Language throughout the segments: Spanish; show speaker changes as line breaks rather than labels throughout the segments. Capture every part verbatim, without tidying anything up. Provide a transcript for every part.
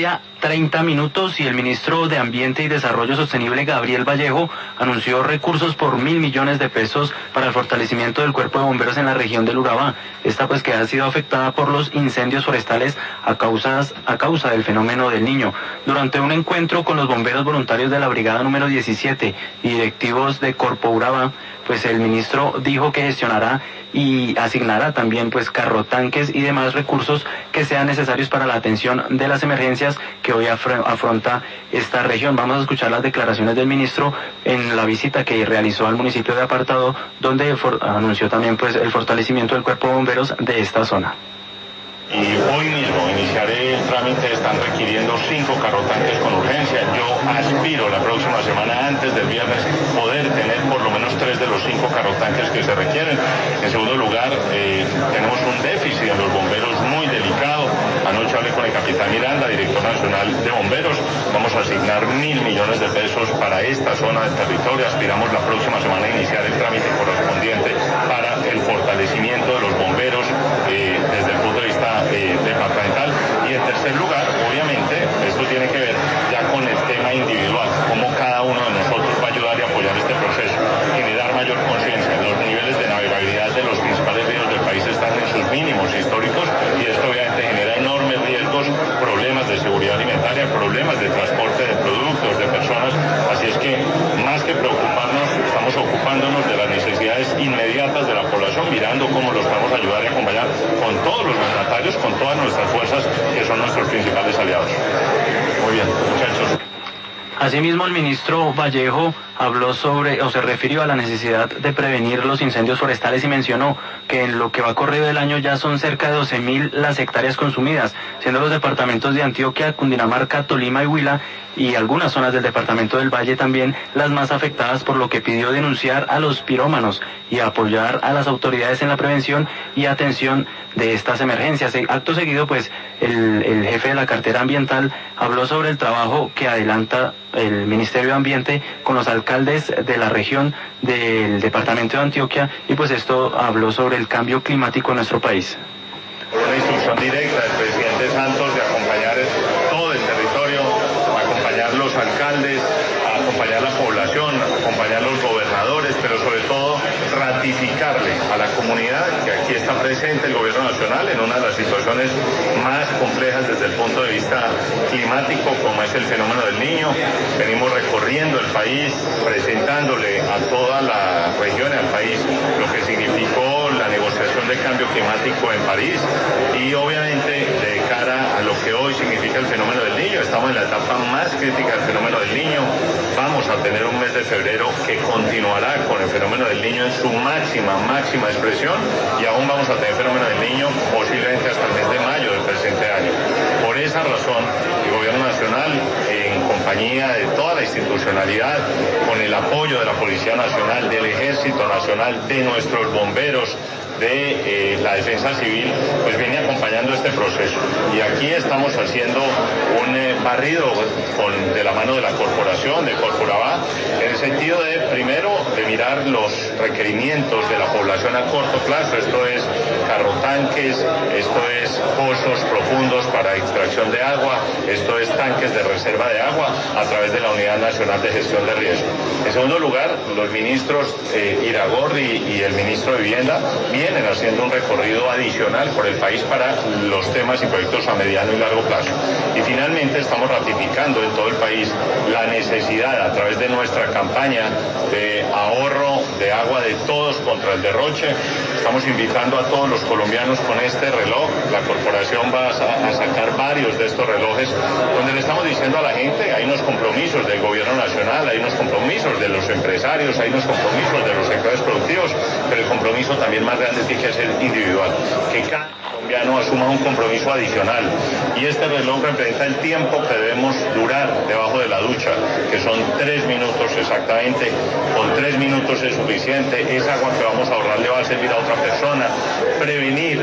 día, treinta minutos, y el ministro de Ambiente y Desarrollo Sostenible, Gabriel Vallejo, anunció recursos por mil millones de pesos para el fortalecimiento del cuerpo de bomberos en la región del Urabá. Esta pues que ha sido afectada por los incendios forestales a, causas, a causa del fenómeno del Niño. Durante un encuentro con los bomberos voluntarios de la brigada número diecisiete y directivos de Corpo Urabá, pues el ministro dijo que gestionará y asignará también pues carrotanques y demás recursos que sean necesarios para la atención de las emergencias que hoy afronta esta región. Vamos a escuchar las declaraciones del ministro en la visita que realizó al municipio de Apartado, donde anunció también pues el fortalecimiento del cuerpo de bomberos de esta zona.
Y hoy mismo iniciaré el trámite, están requiriendo cinco carrotanques con urgencia. Yo aspiro la próxima semana, antes del viernes, poder tener por lo menos tres de los cinco carrotanques que se requieren. En segundo lugar, eh, tenemos un déficit en los bomberos muy delicado. Anoche hablé con el capitán Miranda, director nacional de bomberos. Vamos a asignar mil millones de pesos para esta zona del territorio. Aspiramos la próxima semana a iniciar el trámite correspondiente para el fortalecimiento de los bomberos eh, desde el punto de vista Eh, departamental. Y en tercer lugar, obviamente, esto tiene que ver ya con el tema individual, cómo cada uno de nosotros va a ayudar y apoyar este proceso, generar mayor conciencia. Los niveles de navegabilidad de los principales ríos del país están en sus mínimos históricos y esto obviamente genera enormes riesgos, problemas de seguridad alimentaria, problemas de transporte de productos, de personas. Así es que, más que preocuparnos, estamos ocupándonos de las necesidades inmediatas de la población, mirando cómo los vamos a ayudar y acompañar con todos los mandatarios, con todas nuestras fuerzas, que son nuestros principales aliados. Muy bien, muchachos.
Asimismo, el ministro Vallejo habló sobre, o se refirió a la necesidad de prevenir los incendios forestales y mencionó que en lo que va corrido del año ya son cerca de doce mil las hectáreas consumidas, siendo los departamentos de Antioquia, Cundinamarca, Tolima y Huila y algunas zonas del departamento del Valle también las más afectadas, por lo que pidió denunciar a los pirómanos y apoyar a las autoridades en la prevención y atención de estas emergencias. Acto seguido, pues, el, el jefe de la cartera ambiental habló sobre el trabajo que adelanta el Ministerio de Ambiente con los alcaldes de la región del departamento de Antioquia, y pues esto habló sobre el cambio climático en nuestro país.
Por una instrucción directa del presidente Santos de acompañar todo el territorio, acompañar los alcaldes, acompañar la población, acompañar los gobernadores, pero sobre todo ratificarle a la comunidad que aquí está presente el gobierno nacional en una de las situaciones más complejas desde el punto de vista climático, como es el fenómeno del Niño. Venimos recorriendo el país, presentándole a toda la región, al país, lo que significó la negociación de cambio climático en París y obviamente de cara a lo que hoy significa el fenómeno del Niño. Estamos en la etapa más crítica del fenómeno del Niño. Vamos a tener un mes de febrero que continuará con el fenómeno del Niño en su máxima, máxima expresión, y aún vamos a tener fenómeno del Niño posiblemente hasta el mes de mayo del presente año. Por esa razón, el gobierno nacional, en compañía de toda la institucionalidad, con el apoyo de la Policía Nacional, del Ejército Nacional, de nuestros bomberos, de eh, la defensa civil, pues viene acompañando este proceso. Y aquí estamos haciendo un eh, barrido con, de la mano de la corporación, de Corpo Urabá, en el sentido de, primero, de mirar los requerimientos de la población a corto plazo. Esto es carrotanques, esto es pozos profundos para extracción de agua, esto es tanques de reserva de agua a través de la Unidad Nacional de Gestión de Riesgo. En segundo lugar, los ministros eh, Iragorri y el ministro de Vivienda vienen haciendo un recorrido adicional por el país para los temas y proyectos a mediano y largo plazo. Y finalmente estamos ratificando en todo el país la necesidad, a través de nuestra campaña de ahorro de agua de todos contra el derroche. Estamos invitando a todos los colombianos con este reloj. La corporación va a sacar varios de estos relojes donde le estamos diciendo a la gente, hay unos compromisos del gobierno nacional, hay unos compromisos de los empresarios, hay unos compromisos de los sectores productivos, pero el compromiso también más grande tiene que ser individual, que cada colombiano asuma un compromiso adicional, y este reloj representa el tiempo que debemos durar debajo de la ducha, que son tres minutos exactamente. Con tres minutos es suficiente. Esa agua que vamos a ahorrar le va a servir a otra persona. Prevenir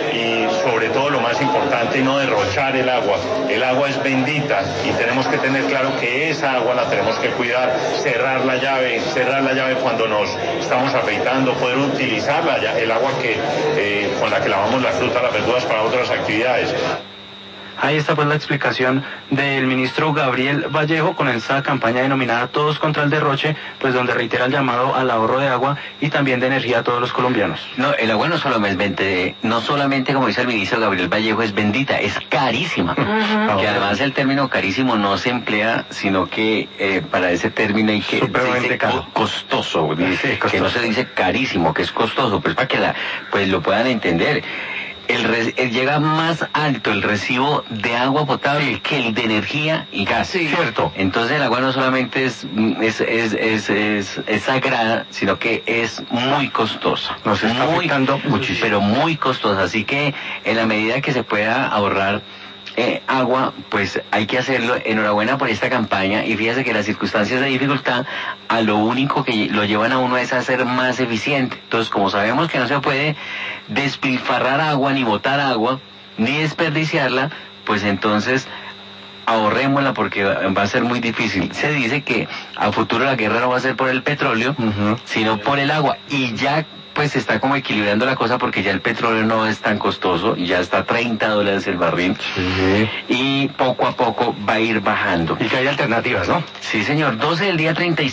y sobre todo lo más importante, no derrochar el agua. El agua es bendita y tenemos que tener claro que esa agua la tenemos que cuidar, cerrar la llave, cerrar la llave cuando nos estamos afeitando, poder utilizar la, el agua que, eh, con la que lavamos la fruta, las verduras para otras actividades.
Ahí está pues la explicación del ministro Gabriel Vallejo con esta campaña denominada Todos contra el Derroche, pues donde reitera el llamado al ahorro de agua y también de energía a todos los colombianos.
No, el agua no solamente, no solamente como dice el ministro Gabriel Vallejo es bendita, es carísima. Uh-huh. Que además el término carísimo no se emplea, sino que eh, para ese término hay que
dice
co costoso, dice,
sí, costoso,
que no se dice carísimo, que es costoso, pues para que la, pues lo puedan entender. El, re, el llega más alto el recibo de agua potable que el de energía y gas.
Sí, cierto.
Entonces el agua no solamente es, es, es, es, es, es sagrada, sino que es muy costosa.
Nos está
muy,
afectando muchísimo.
Pero muy costosa. Así que en la medida que se pueda ahorrar Eh, agua, pues hay que hacerlo. Enhorabuena por esta campaña y fíjese que las circunstancias de dificultad a lo único que lo llevan a uno es a ser más eficiente. Entonces, como sabemos que no se puede despilfarrar agua, ni botar agua, ni desperdiciarla, pues entonces ahorrémosla porque va a ser muy difícil. Se dice que a futuro la guerra no va a ser por el petróleo, uh-huh. sino por el agua, y ya pues se está como equilibrando la cosa porque ya el petróleo no es tan costoso, ya está a treinta dólares el barril, sí. y poco a poco va a ir bajando.
Y que hay alternativas, ¿no?
Sí, señor, doce del día treinta y